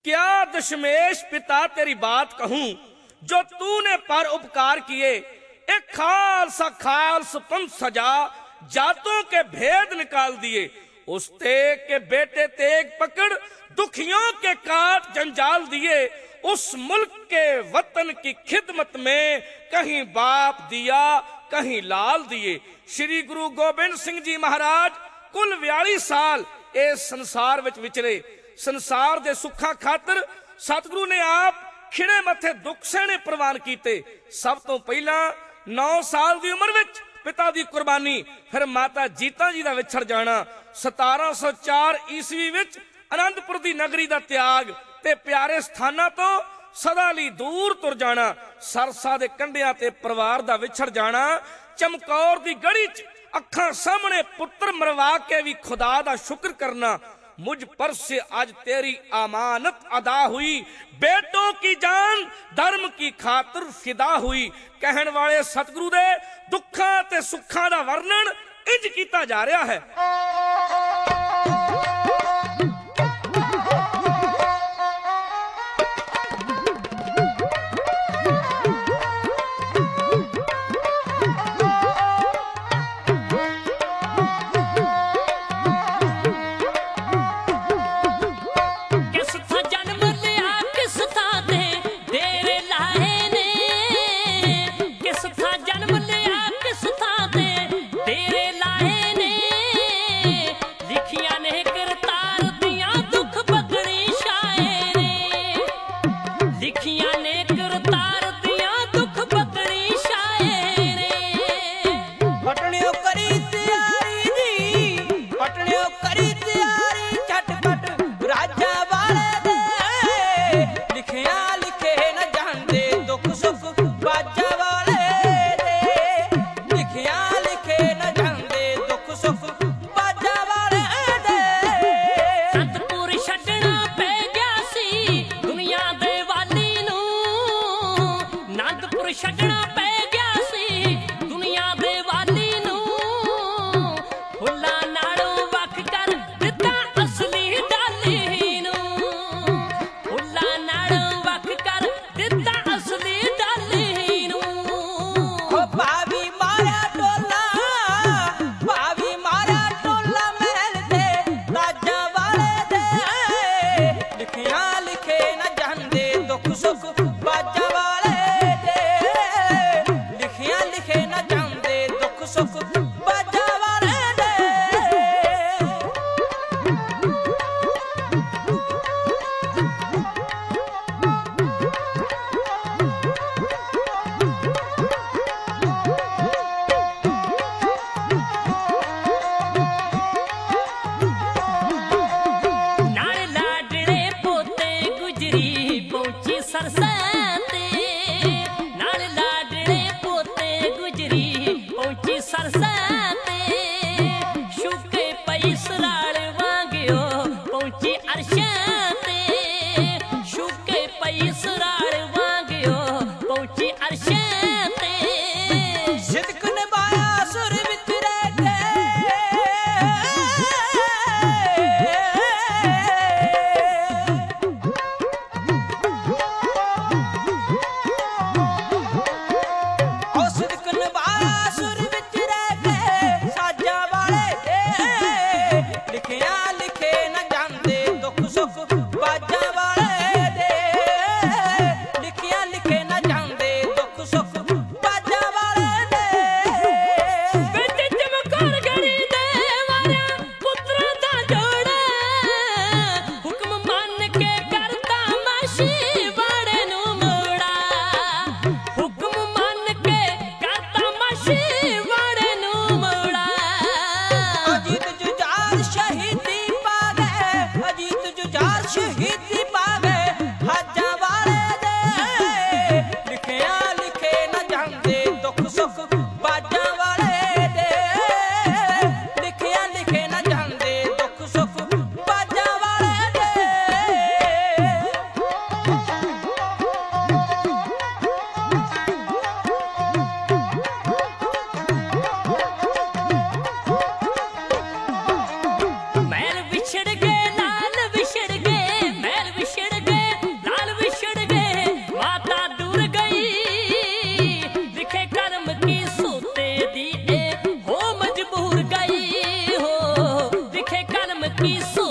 क्या दशमेश पिता तेरी बात कहूं, जो तूने पर उपकार किए। एक खालसा खालस पंथ सजा, जातों के भेद निकाल दिए। उस तेग के बेटे तेग पकड़, दुखियों के काट जंजाल दिए। उस मुल्क के वतन की खिदमत में कहीं बाप दिया कहीं लाल दिए। श्री गुरु गोबिंद सिंह जी महाराज कुल 42 साल इस संसार विच विचरे। संसार दे सुखा खातर सतगुरु ने आप खिड़े मथे दुख सहने प्रवान कीते। सब तो पहला 9 साल की उम्र विच पिता दी कुर्बानी, फिर माता जीता जी दा विछड़ जाना। 1704 ईस्वी विच आनंदपुर दी नगरी दा त्याग ते प्यारे स्थानां तो सदा लई दूर तुर जाना। सरसा दे कंढियां ते परिवार दा विछड़ जाना। चमकौर दी गड़ी च अखां सामने पुत्र मरवा के भी खुदा दा शुक्र करना। मुझ पर से आज तेरी अमानत अदा हुई, बेटों की जान धर्म की खातिर फिदा हुई। कहन वाले सतगुरु दे दुखा ते सुखा दा वर्णन इंज कीता जा रहा है। महल बिछड़ गए की